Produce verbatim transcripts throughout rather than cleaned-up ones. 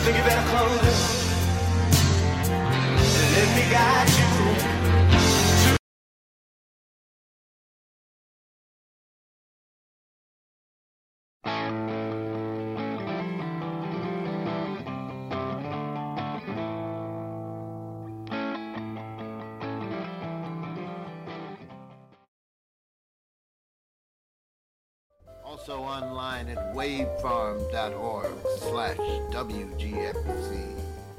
think you better close it. Let me guide you. Also online at wavefarm.org slash WGXC.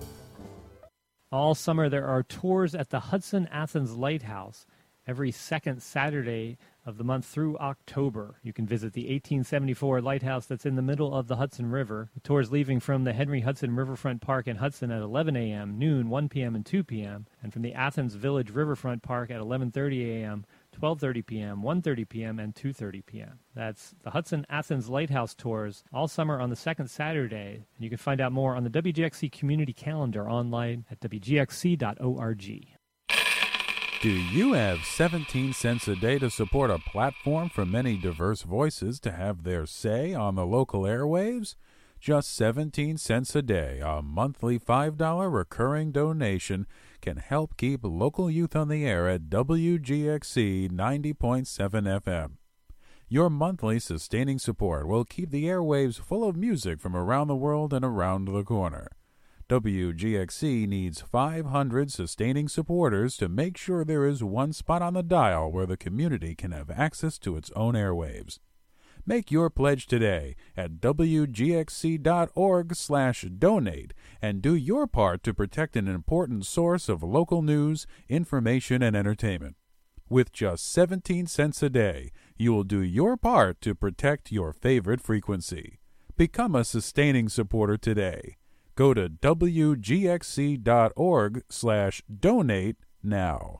All summer there are tours at the Hudson Athens Lighthouse every second Saturday of the month through October. You can visit the eighteen seventy-four lighthouse that's in the middle of the Hudson River. The tours leaving from the Henry Hudson Riverfront Park in Hudson at eleven a.m., noon, one p.m., and two p.m., and from the Athens Village Riverfront Park at eleven thirty a.m., twelve thirty p.m., one thirty p.m., and two thirty p.m. That's the Hudson Athens Lighthouse tours all summer on the second Saturday. And you can find out more on the W G X C community calendar online at W G X C dot org. Do you have seventeen cents a day to support a platform for many diverse voices to have their say on the local airwaves? Just seventeen cents a day, a monthly five dollars recurring donation can help keep local youth on the air at W G X C ninety point seven F M. Your monthly sustaining support will keep the airwaves full of music from around the world and around the corner. W G X C needs five hundred sustaining supporters to make sure there is one spot on the dial where the community can have access to its own airwaves. Make your pledge today at W G X C dot org slash donate and do your part to protect an important source of local news, information, and entertainment. With just seventeen cents a day, you will do your part to protect your favorite frequency. Become a sustaining supporter today. Go to W G X C dot org slash donate now.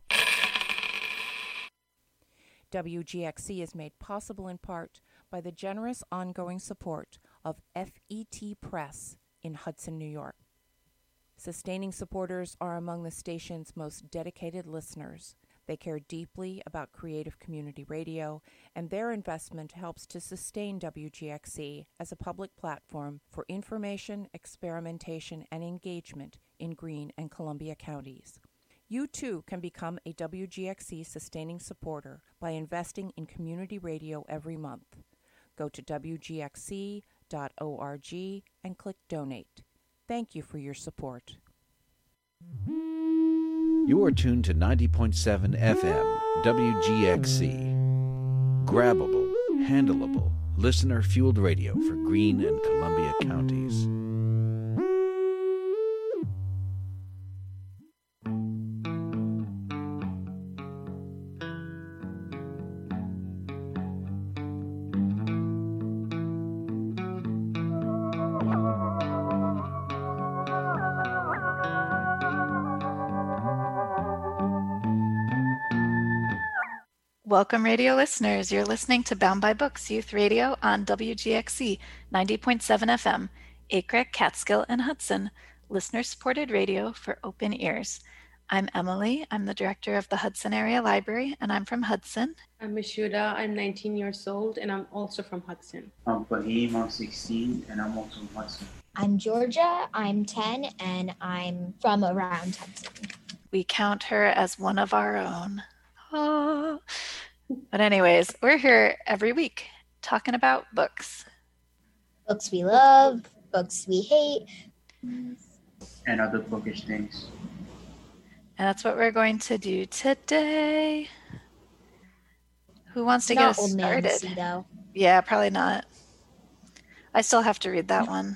W G X C is made possible in part by the generous ongoing support of F E T Press in Hudson, New York. Sustaining supporters are among the station's most dedicated listeners. They care deeply about creative community radio, and their investment helps to sustain W G X C as a public platform for information, experimentation, and engagement in Greene and Columbia counties. You too can become a W G X C sustaining supporter by investing in community radio every month. Go to W G X C dot org and click Donate. Thank you for your support. You are tuned to ninety point seven F M, W G X C. Grabbable, handleable, listener-fueled radio for Greene and Columbia counties. Welcome, radio listeners. You're listening to Bound by Books Youth Radio on W G X C ninety point seven F M, Acre, Catskill, and Hudson, listener-supported radio for open ears. I'm Emily. I'm the director of the Hudson Area Library, and I'm from Hudson. I'm Mishuda. I'm nineteen years old, and I'm also from Hudson. I'm Fahim. I'm sixteen, and I'm also from Hudson. I'm Georgia. I'm ten, and I'm from around Hudson. We count her as one of our own. Oh. But anyways, we're here every week talking about books. Books we love, books we hate. And other bookish things. And that's what we're going to do today. Who wants to Not get us Old Man started? Cito. Yeah, probably not. I still have to read that one.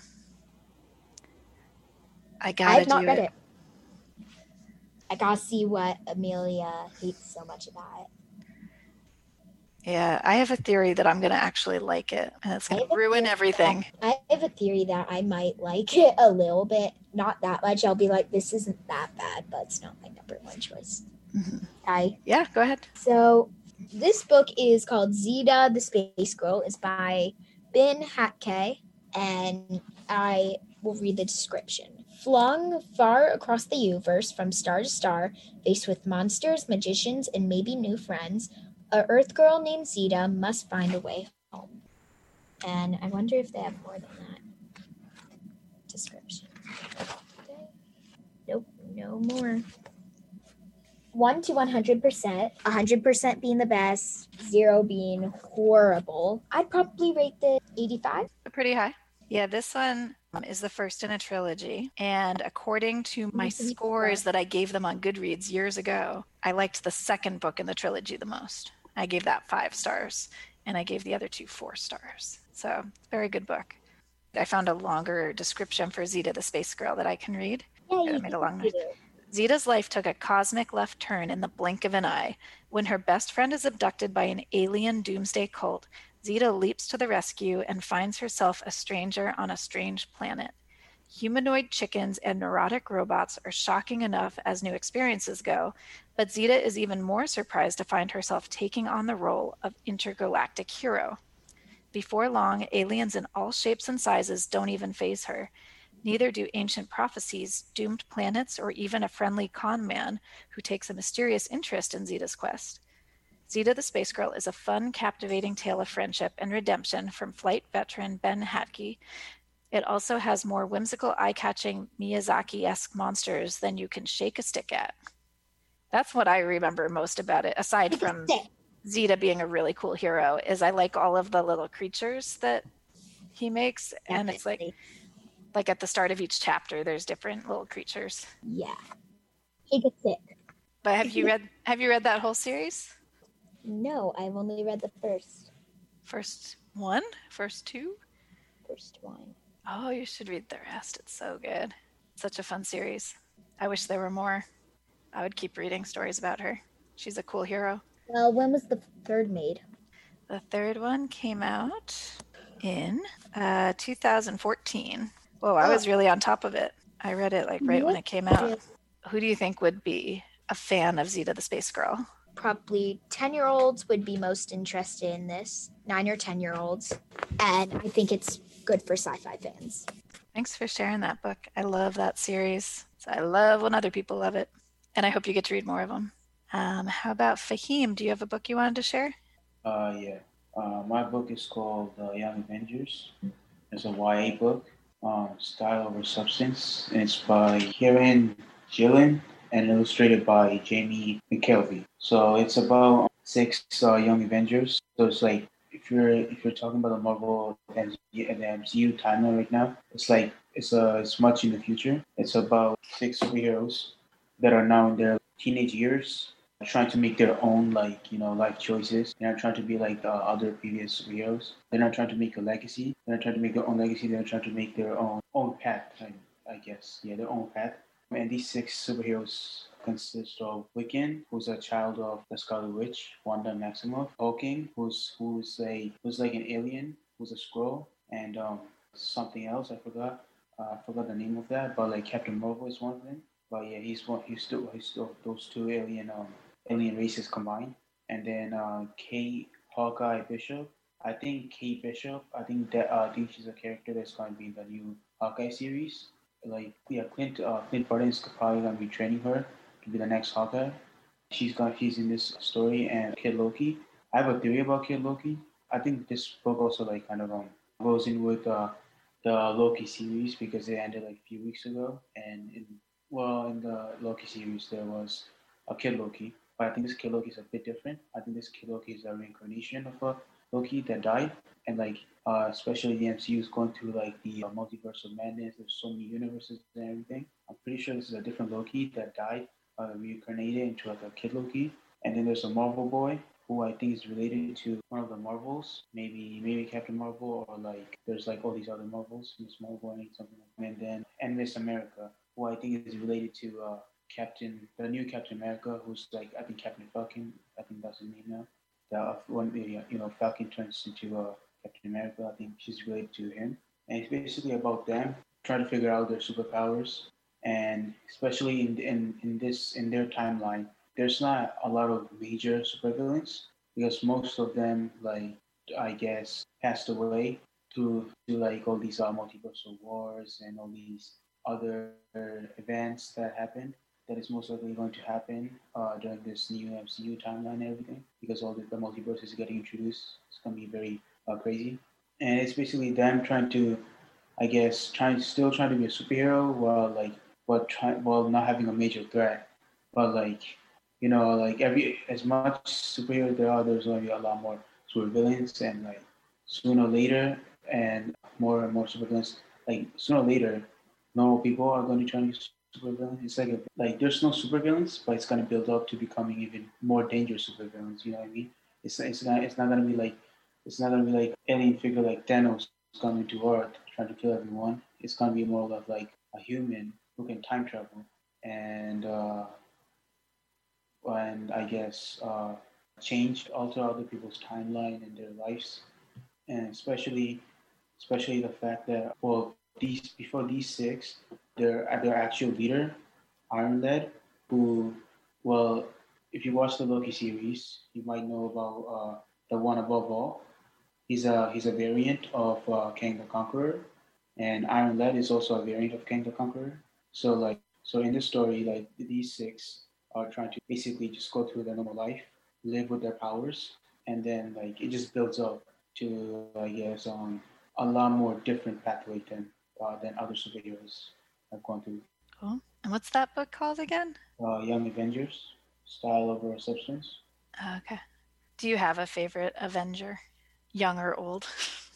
I gotta I have not do read it. it. I gotta see what Amelia hates so much about it. Yeah, I have a theory that I'm going to actually like it, and it's going to ruin everything. I have a theory that I might like it a little bit, not that much. I'll be like, this isn't that bad, but it's not my number one choice. Mm-hmm. I Yeah, go ahead. So this book is called Zeta the Space Girl. It's by Ben Hatke, and I will read the description. Flung far across the universe from star to star, faced with monsters, magicians, and maybe new friends, a Earth girl named Zeta must find a way home. And I wonder if they have more than that description. Nope, no more. one to one hundred percent, one hundred percent being the best, zero being horrible. I'd probably rate this eighty-five. Pretty high. Yeah, this one um, is the first in a trilogy. And according to my scores that I gave them on Goodreads years ago, I liked the second book in the trilogy the most. I gave that five stars, and I gave the other two four stars. So, very good book. I found a longer description for Zeta the Space Girl that I can read. Yeah, I you made a long do. Zeta's life took a cosmic left turn in the blink of an eye. When her best friend is abducted by an alien doomsday cult, Zeta leaps to the rescue and finds herself a stranger on a strange planet. Humanoid chickens and neurotic robots are shocking enough as new experiences go, but Zeta is even more surprised to find herself taking on the role of intergalactic hero. Before long, aliens in all shapes and sizes don't even faze her. Neither do ancient prophecies, doomed planets, or even a friendly con man who takes a mysterious interest in Zeta's quest. Zeta the Space Girl is a fun, captivating tale of friendship and redemption from flight veteran Ben Hatke. It also has more whimsical, eye-catching, Miyazaki-esque monsters than you can shake a stick at. That's what I remember most about it, aside from Zeta being a really cool hero, is I like all of the little creatures that he makes, and it's like, like at the start of each chapter, there's different little creatures. Yeah. Take a stick. But have you read have you read that whole series? No, I've only read the first. First one? First two? First one. Oh, you should read the rest. It's so good. Such a fun series. I wish there were more. I would keep reading stories about her. She's a cool hero. Well, when was the third made? The third one came out in uh, two thousand fourteen. Whoa, I was really on top of it. I read it like right when it came out. Who do you think would be a fan of Zeta the Space Girl? Probably ten-year-olds would be most interested in this. Nine or ten-year-olds. And I think it's good for sci-fi fans. Thanks for sharing that book. I love that series. So I love when other people love it. And I hope you get to read more of them. Um, how about Fahim? Do you have a book you wanted to share? Uh, yeah. Uh, my book is called uh, Young Avengers. It's a Y A book, um, Style Over Substance. And it's by Kieran Gillen and illustrated by Jamie McKelvey. So it's about six uh, young Avengers. So it's like if you're if you're talking about the Marvel and the M C U timeline right now, it's like it's uh it's much in the future. It's about six superheroes that are now in their teenage years, trying to make their own like you know life choices. They're not trying to be like the other previous superheroes. They're not trying to make a legacy. They're not trying to make their own legacy. They're trying to make their own own path. I, I guess yeah, their own path. And these six superheroes consist of Wiccan, who's a child of the Scarlet Witch, Wanda Maximoff, Hawking, who's who's a who's like an alien, who's a Skrull, and um, something else I forgot. Uh, I forgot the name of that, but like Captain Marvel is one of them. But yeah, he's one. He's still he's still those two alien um alien races combined. And then uh, Kate Hawkeye Bishop. I think Kate Bishop. I think that uh, I think she's a character that's going to be in the new Hawkeye series. Like yeah, Clint uh, Clint Barton is probably gonna be training her to be the next Hawkeye. She's got she's in this story, and Kid Loki. I have a theory about Kid Loki. I think this book also like kind of um goes in with uh, the Loki series because it ended like a few weeks ago, and in well in the Loki series there was a Kid Loki, but I think this Kid Loki is a bit different. I think this Kid Loki is a reincarnation of a Loki that died, and like uh, especially the M C U is going through like the uh, multiverse of madness. There's so many universes and everything. I'm pretty sure this is a different Loki that died, uh, reincarnated into like a Kid Loki. And then there's a Marvel boy who I think is related to one of the Marvels, maybe maybe Captain Marvel, or like there's like all these other Marvels, Miss Marvel and something like that. And then and Miss America, who I think is related to uh, Captain, the new Captain America, who's like I think Captain Falcon. I think that's his name now. The when you know Falcon turns into uh, Captain America, I think she's related to him, and it's basically about them trying to figure out their superpowers, and especially in in, in this in their timeline, there's not a lot of major supervillains because most of them like I guess passed away to to like all these uh, multiversal wars and all these other events that happened. That is most likely going to happen uh, during this new M C U timeline and everything, because all the, the multiverse is getting introduced. It's going to be very uh, crazy. And it's basically them trying to I guess, trying still trying to be a superhero while like but try while not having a major threat. But like you know, like every as much superheroes there are, there's going to be a lot more supervillains, and like sooner or later, and more and more supervillains. Like sooner or later, normal people are going to try to be supervillains. It's like a, like there's no supervillains, but it's going to build up to becoming even more dangerous supervillains. You know what I mean? It's it's not it's not going to be like it's not going to be like alien figure like Thanos coming to Earth trying to kill everyone. It's going to be more of like a human who can time travel and uh, and I guess uh, change alter other people's timeline and their lives, and especially especially the fact that well these before these six, their their actual leader, Iron Lad, who well if you watch the Loki series, you might know about uh, the one above all. He's a he's a variant of uh, Kang the Conqueror, and Iron Lad is also a variant of Kang the Conqueror. So like so in this story, like these six are trying to basically just go through their normal life, live with their powers, and then like it just builds up to I guess um a lot more different pathway than uh, than other superheroes have gone through. Cool. And what's that book called again? Uh, Young Avengers, Style Over Substance. Okay. Do you have a favorite Avenger, young or old?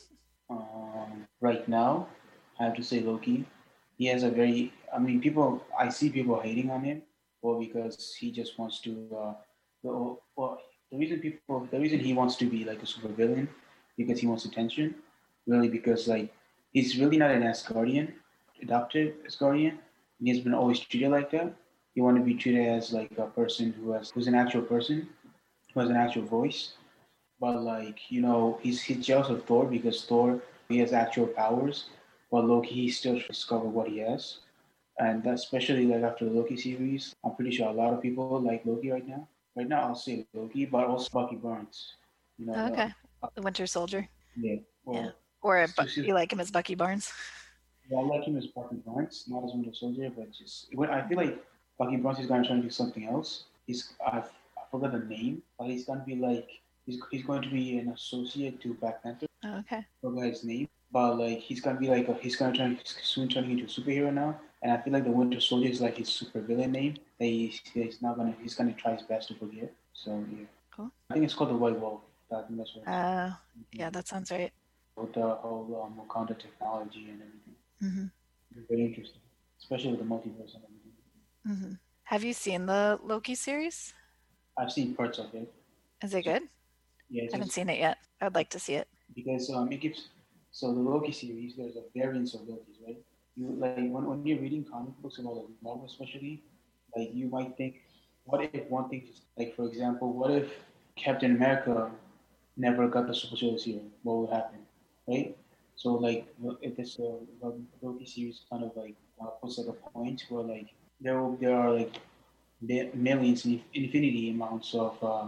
Um, right now, I have to say Loki. He has a very, I mean, people, I see people hating on him, well, because he just wants to, uh, well, well, the reason people, the reason he wants to be like a supervillain, because he wants attention, really because like, he's really not an Asgardian, adopted Asgardian, and he's been always treated like that. He want to be treated as like a person who has, who's an actual person, who has an actual voice. But like, you know, he's he's jealous of Thor because Thor he has actual powers, but Loki he still discover what he has. And that especially like after the Loki series, I'm pretty sure a lot of people like Loki right now. Right now I'll say Loki, but also Bucky Barnes. You know, Okay. uh, The Winter Soldier. yeah. Well, Yeah. Or it's Bu- just- you like him as Bucky Barnes? yeah, I like him as Bucky Barnes, not as Winter Soldier, but just when I feel like Bucky Barnes is gonna try to do something else. He's I've, I forgot the name, but he's gonna be like he's he's going to be an associate to Black Panther. Oh, okay. I forgot his name, but like he's gonna be like a, he's gonna turn he's soon turning into a superhero now, and I feel like the Winter Soldier is like his super villain name. That he's, he's not gonna he's gonna try his best to forget. So yeah, Cool. I think it's called the White Wolf. I think that's what. It's Uh, yeah, that sounds right. with the whole um, Wakanda technology and everything. hmm It's very interesting, especially with the multiverse and everything. hmm Have you seen the Loki series? I've seen parts of it. Is it good? Yeah, I it's haven't just seen it yet. I'd like to see it. because um, it gives. So the Loki series, there's a variance of Lokis, right? You like when, when you're reading comic books about like Marvel, especially, like you might think, what if one thing, is, like for example, what if Captain America never got the super soldier serum? What would happen, right? So like if this uh, the Loki series kind of like uh, puts like a point where like there will, there are like mi- millions, infinity amounts of uh,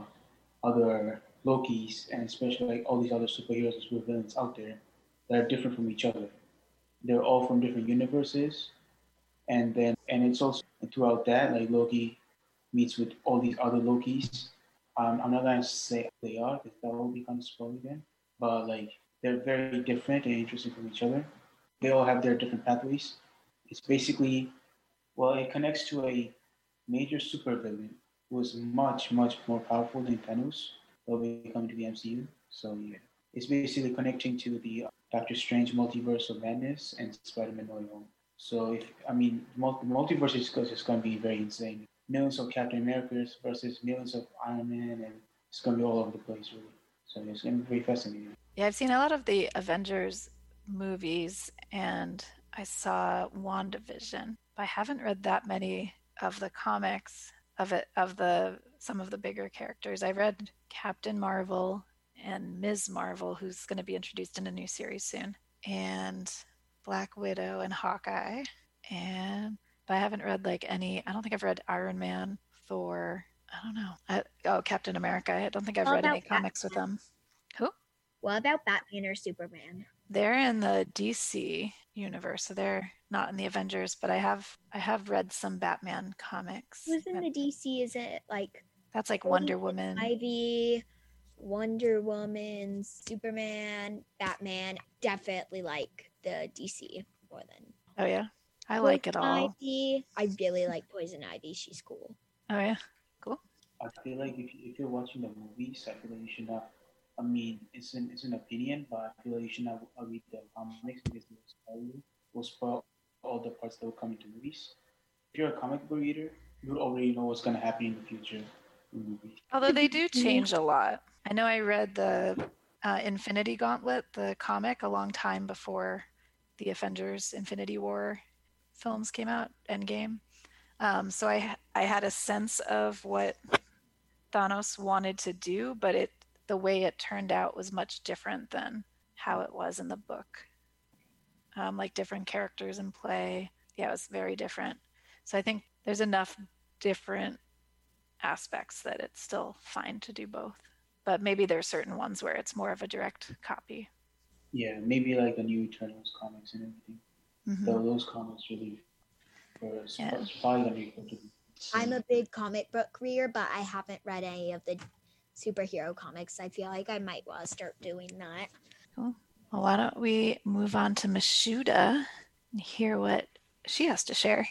other Lokis, and especially like all these other superheroes and supervillains out there that are different from each other. They're all from different universes, and then and it's also throughout that like Loki meets with all these other Lokis. Um, I'm not gonna say who they are because that will be kind of spoiling then, but like they're very different and interesting from each other. They all have their different pathways. It's basically well, it connects to a major supervillain who is much much more powerful than Thanos. Will be coming to the M C U. So yeah, it's basically connecting to the uh, Doctor Strange Multiverse of Madness and Spider-Man No Way Home. So if I mean, multi- multiverse is just going to be very insane. Millions of Captain Americas versus millions of Iron Man, and it's going to be all over the place, really. So it's going to be very fascinating. Yeah, I've seen a lot of the Avengers movies, and I saw WandaVision. But I haven't read that many of the comics of it of the some of the bigger characters. I read Captain Marvel and Miz Marvel, who's going to be introduced in a new series soon, and Black Widow and Hawkeye. And but I haven't read like any. I don't think I've read Iron Man, Thor. I don't know. I, oh, Captain America. I don't think I've What read any about comics with them. Who? What about Batman or Superman? They're in the D C universe, so they're not in the Avengers. But I have I have read some Batman comics. Who's in the D C? Is it like That's like Wonder Woman. Ivy, Wonder Woman, Superman, Batman? Definitely like the D C more than. Oh yeah, I like it Poison all. Ivy. I really like Poison Ivy. She's cool. Oh yeah, cool. I feel like if, you, if you're watching the movies, I feel like you should not. I mean, it's an it's an opinion, but I feel like you should not uh, read the comics because it will spoil you. Will spoil all the parts that will come into movies. If you're a comic book reader, you already know what's gonna happen in the future in movies. Although they do change a lot. I know I read the uh, Infinity Gauntlet, the comic, a long time before the Avengers Infinity War films came out, Endgame. Um, so I I had a sense of what Thanos wanted to do, but it the way it turned out was much different than how it was in the book. Um, like different characters in play. Yeah, it was very different. So I think there's enough different aspects that it's still fine to do both. But maybe there's certain ones where it's more of a direct copy. Yeah, maybe like the new Eternals comics and everything. Mm-hmm. So those comics really for Yeah. probably gonna be good to I'm a big comic book reader, but I haven't read any of the superhero comics. I feel like I might want to start doing that. Cool. Well, why don't we move on to Mashuda and hear what she has to share.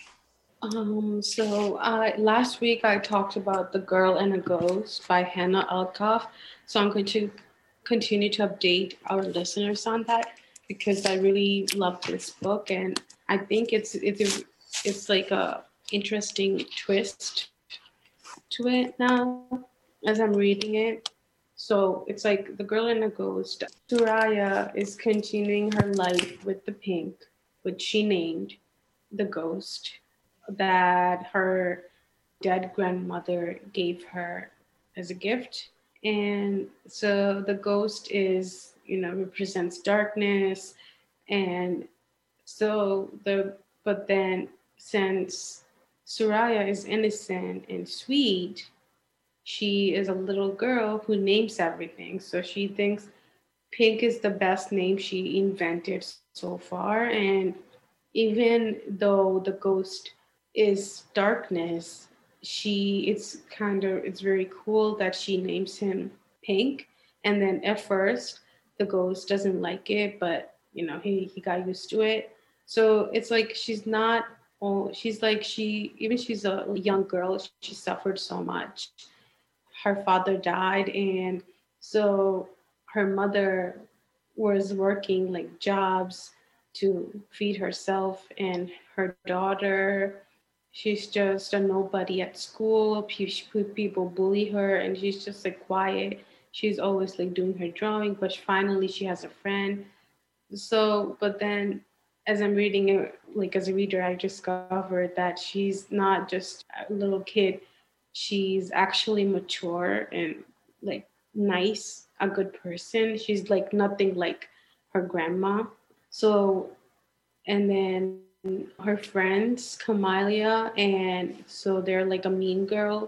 Um, so uh, last week I talked about The Girl and a Ghost by Hannah Alkoff. So I'm going to continue to update our listeners on that because I really love this book, and I think it's it's it's like a interesting twist to it now as I'm reading it. So it's like The Girl and a Ghost. Soraya is continuing her life with the Pink, which she named the ghost that her dead grandmother gave her as a gift. And so the ghost is, you know, represents darkness. And so the, but then since Soraya is innocent and sweet, she is a little girl who names everything. So she thinks Pink is the best name she invented so far. And even though the ghost is darkness, she it's kind of it's very cool that she names him Pink. And then at first the ghost doesn't like it, but you know, he, he got used to it. So it's like she's not oh she's like she even she's a young girl, she suffered so much. Her father died, and so her mother was working like jobs to feed herself and her daughter. She's just a nobody at school. People bully her, and she's just like quiet. She's always like doing her drawing, but finally she has a friend. So, but then as I'm reading it, like as a reader, I discovered that she's not just a little kid. She's actually mature and like nice, a good person. She's like nothing like her grandma. So, and then her friends, Camilia, and so they're like a mean girls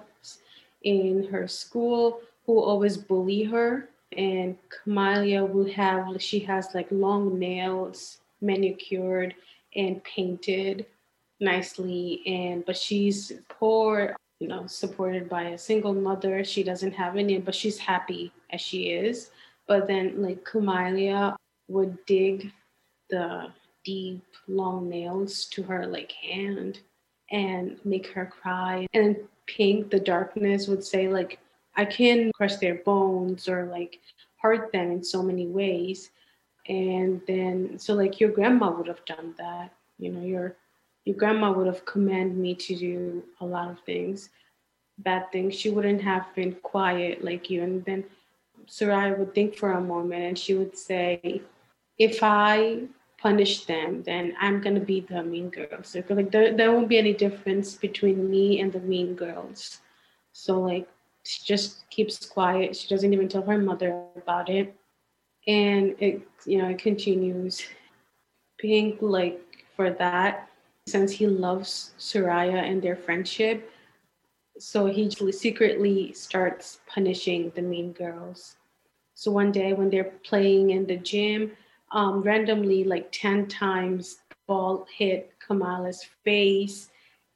in her school who always bully her. And Camilia will have, she has like long nails, manicured and painted nicely. And, but she's poor, you know, supported by a single mother. She doesn't have any, but she's happy as she is. But then like Camilia would dig the deep long nails to her like hand and make her cry. And Pink, the darkness, would say like, I can crush their bones or like hurt them in so many ways. And then so like your grandma would have done that, you know, your your grandma would have commanded me to do a lot of things, bad things. She wouldn't have been quiet like you. And then Soraya would think for a moment and she would say, if I punish them, then I'm going to be the mean girl. So like there, there won't be any difference between me and the mean girls. So like she just keeps quiet. She doesn't even tell her mother about it. And it, you know, it continues. Pink, like for that, since he loves Soraya and their friendship, so he secretly starts punishing the mean girls. So one day when they're playing in the gym, um, randomly like ten times ball hit Kamala's face,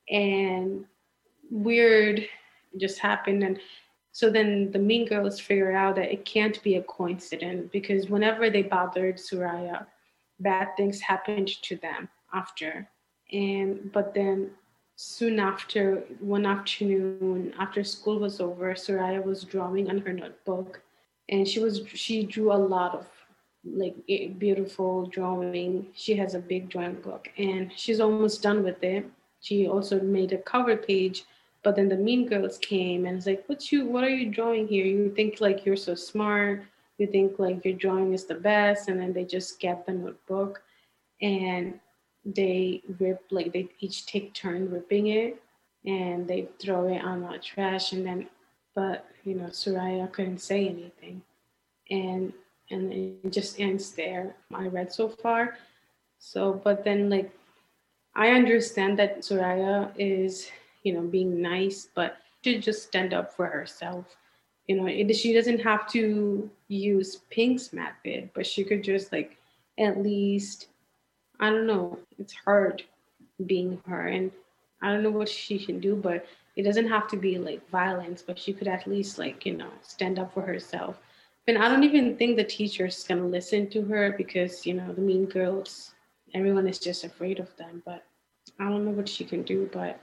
and weird just happened. And so then the mean girls figure out that it can't be a coincidence, because whenever they bothered Soraya, bad things happened to them after. And but then soon after, one afternoon after school was over, Soraya was drawing on her notebook, and she was she drew a lot of like beautiful drawing. She has a big drawing book, and she's almost done with it. She also made a cover page, but then the mean girls came and it's like, "What you? What are you drawing here? You think like you're so smart? You think like your drawing is the best?" And then they just get the notebook, and they rip, like they each take turn ripping it, and they throw it on the trash. And then, but you know, Soraya couldn't say anything, and and it just ends there. I read so far. So, but then like, I understand that Soraya is, you know, being nice, but she should just stand up for herself. You know, it, she doesn't have to use Pink's method, but she could just like, at least, I don't know, it's hard being her, and I don't know what she can do, but it doesn't have to be like violence, but she could at least like, you know, stand up for herself. And I don't even think the teacher's gonna listen to her because, you know, the mean girls, everyone is just afraid of them. But I don't know what she can do, but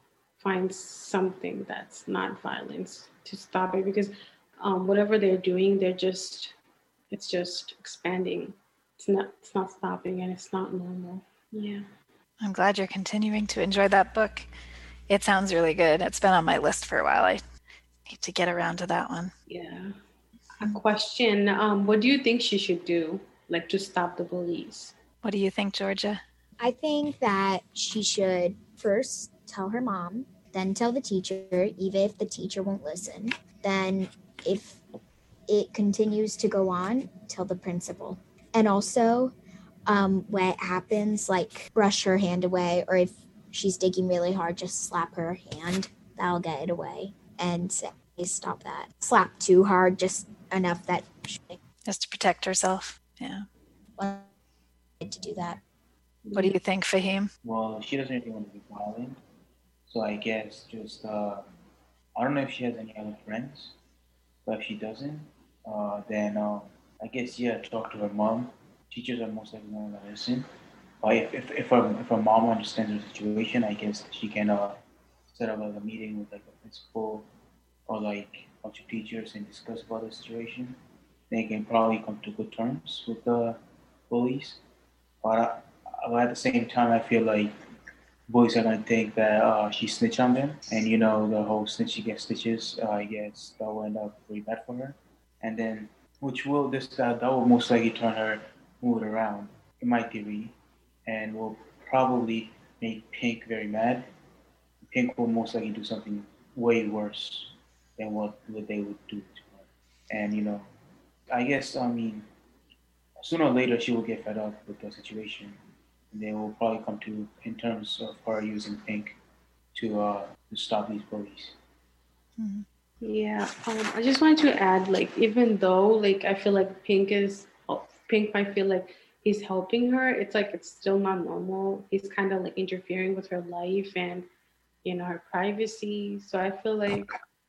find something that's not violence to stop it, because um, whatever they're doing, they're just, it's just expanding. It's not, it's not stopping, and it's not normal. Yeah. I'm glad you're continuing to enjoy that book. It sounds really good. It's been on my list for a while. I need to get around to that one. Yeah. A question, um, what do you think she should do, like to stop the bullies? What do you think, Georgia? I think that she should first tell her mom, then tell the teacher, even if the teacher won't listen. Then if it continues to go on, tell the principal. And also, um, when it happens, like brush her hand away, or if she's digging really hard, just slap her hand. That'll get it away. And say, stop that. Slap too hard, just enough that she Just to protect herself. Yeah. wanted to do that. What do you think, Fahim? Well, she doesn't really want to be violent, so I guess just uh, I don't know if she has any other friends, but if she doesn't, uh, then uh, I guess yeah, talk to her mom. Teachers are most likely going to listen. But if if if her, if her mom understands her situation, I guess she can uh, set up like a meeting with like a principal or like a bunch of teachers and discuss about the situation. They can probably come to good terms with the bullies. But, uh, but at the same time, I feel like boys are gonna think that uh, she snitched on them, and you know the whole snitch she gets stitches. Uh, I guess that will end up pretty bad for her, and then which will this that, that will most likely turn her mood around, in my theory, and will probably make Pink very mad. Pink will most likely do something way worse than what, what they would do to her, and you know, I guess I mean sooner or later she will get fed up with the situation. They will probably come to in terms of her using Pink to uh, to stop these bullies. Mm-hmm. Yeah, um, I just wanted to add, like, even though, like, I feel like Pink is Pink might feel like he's helping her, it's like it's still not normal. He's kind of like interfering with her life and, you know, her privacy. So I feel like,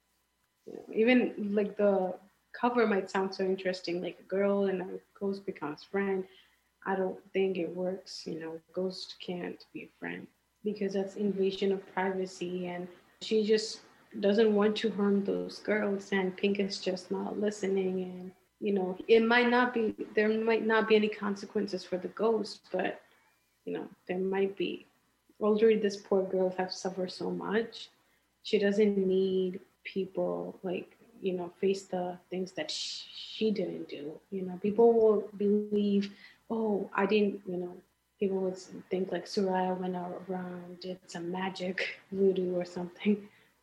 you know, even like the cover might sound so interesting, like a girl and a ghost becomes friend. I don't think it works. You know, ghost can't be a friend because that's invasion of privacy, and she just doesn't want to harm those girls, and Pink is just not listening. And you know, it might not be, there might not be any consequences for the ghost, but you know, there might be. Already this poor girl has suffered so much. She doesn't need people like, you know, face the things that sh- she didn't do. You know, people will believe, oh, I didn't, you know, people would think like Soraya went around, did some magic voodoo or something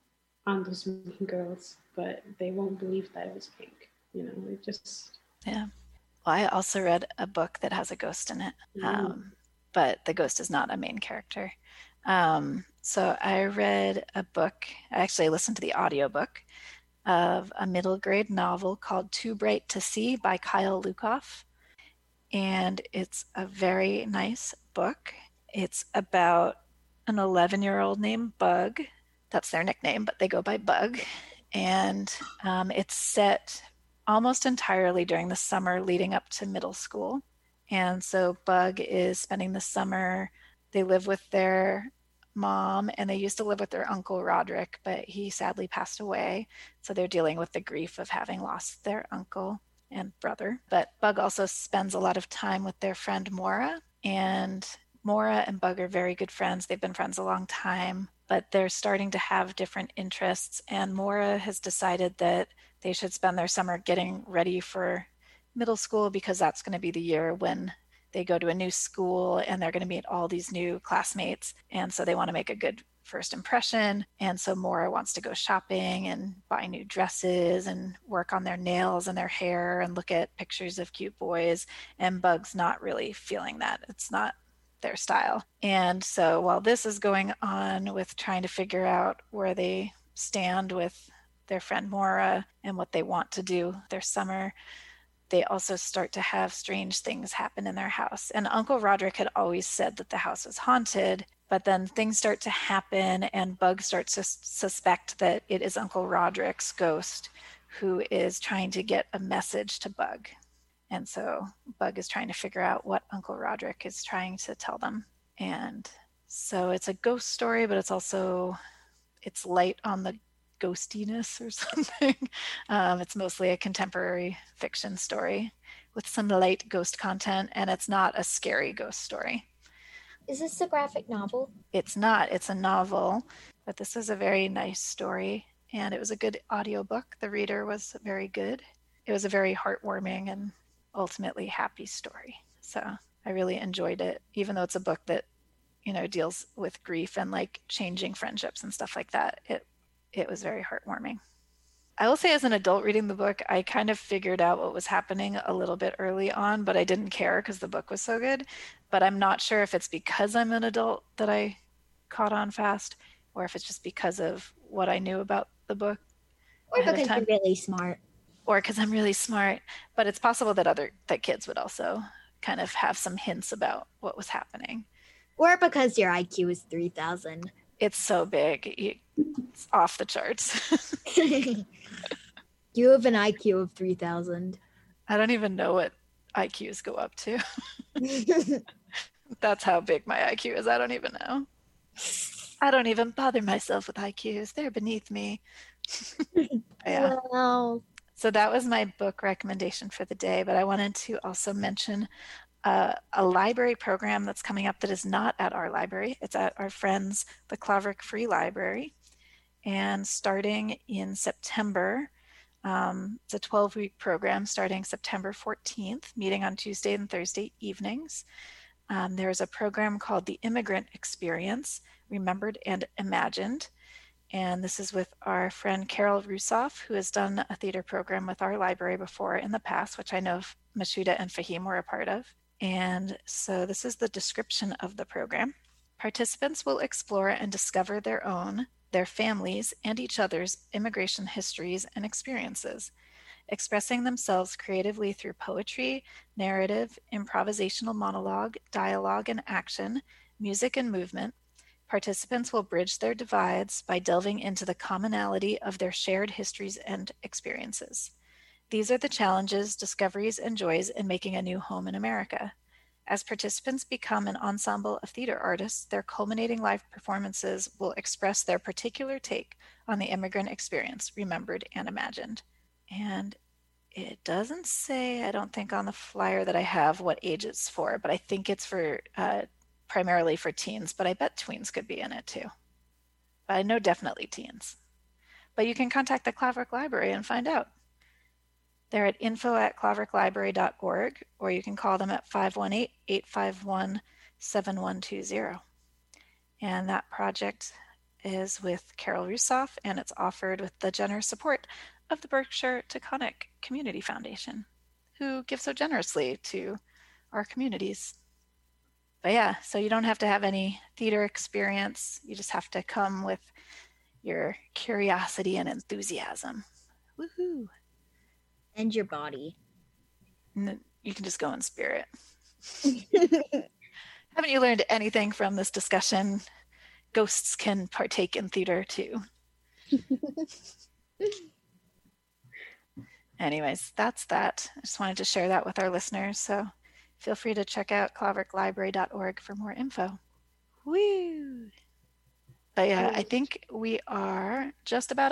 on those mean girls, but they won't believe that it was Pink. You know, it just... Yeah. Well, I also read a book that has a ghost in it, mm. um, but the ghost is not a main character. Um, so I read a book, I actually listened to the audiobook of a middle grade novel called Too Bright to See by Kyle Lukoff. And it's a very nice book. It's about an eleven-year-old named Bug. That's their nickname, but they go by Bug. And um, it's set almost entirely during the summer leading up to middle school. And so Bug is spending the summer. They live with their mom, and they used to live with their uncle Roderick, but he sadly passed away. So they're dealing with the grief of having lost their uncle and brother. But Bug also spends a lot of time with their friend Mora, and Mora and Bug are very good friends. They've been friends a long time, but they're starting to have different interests. And Mora has decided that they should spend their summer getting ready for middle school, because that's going to be the year when they go to a new school and they're going to meet all these new classmates. And so they want to make a good first impression. And so Mora wants to go shopping and buy new dresses and work on their nails and their hair and look at pictures of cute boys. And Bug's not really feeling that. It's not their style. And so while this is going on with trying to figure out where they stand with their friend Mora and what they want to do their summer, they also start to have strange things happen in their house. And Uncle Roderick had always said that the house was haunted, but then things start to happen and Bug starts to suspect that it is Uncle Roderick's ghost who is trying to get a message to Bug. And so Bug is trying to figure out what Uncle Roderick is trying to tell them. And so it's a ghost story, but it's also, it's light on the ghostiness or something. Um, it's mostly a contemporary fiction story with some light ghost content, and it's not a scary ghost story. Is this a graphic novel? It's not. It's a novel, but this is a very nice story, and it was a good audiobook. The reader was very good. It was a very heartwarming and ultimately happy story. So I really enjoyed it, even though it's a book that, you know, deals with grief and like changing friendships and stuff like that. It it was very heartwarming. I will say, as an adult reading the book, I kind of figured out what was happening a little bit early on, but I didn't care because the book was so good. But I'm not sure if it's because I'm an adult that I caught on fast, or if it's just because of what I knew about the book. Or because you're really smart. Or because I'm really smart. But it's possible that other that kids would also kind of have some hints about what was happening. Or because your I Q is three thousand. It's so big. You, it's off the charts. You have an I Q of three thousand. I don't even know what I Qs go up to. That's how big my I Q is. I don't even know. I don't even bother myself with I Qs. They're beneath me. Yeah. Wow. So that was my book recommendation for the day, but I wanted to also mention uh, a library program that's coming up that is not at our library. It's at our friends, the Claverick Free Library. And starting in September, um, it's a twelve-week program starting September fourteenth, meeting on Tuesday and Thursday evenings. Um, there's a program called The Immigrant Experience, Remembered and Imagined. And this is with our friend Carol Rusoff, who has done a theater program with our library before in the past, which I know Mashuda and Fahim were a part of. And so this is the description of the program. Participants will explore and discover their own, their families, and each other's immigration histories and experiences, expressing themselves creatively through poetry, narrative, improvisational monologue, dialogue and action, music and movement. Participants will bridge their divides by delving into the commonality of their shared histories and experiences. These are the challenges, discoveries, and joys in making a new home in America. As participants become an ensemble of theater artists, their culminating live performances will express their particular take on the immigrant experience, remembered and imagined. And it doesn't say, I don't think on the flyer that I have, what age it's for, but I think it's for uh, primarily for teens, but I bet tweens could be in it too. But I know definitely teens. But you can contact the Claverick Library and find out. They're at info at claverick library dot org, or you can call them at five one eight, eight five one, seven one two zero. And that project is with Carol Rusoff, and it's offered with the generous support of the Berkshire Taconic Community Foundation, who give so generously to our communities. But yeah, so you don't have to have any theater experience. You just have to come with your curiosity and enthusiasm. Woohoo! And your body. And you can just go in spirit. Haven't you learned anything from this discussion? Ghosts can partake in theater too. Anyways, that's that. I just wanted to share that with our listeners. So Feel free to check out claverick library dot org for more info. Woo! But yeah, I think we are just about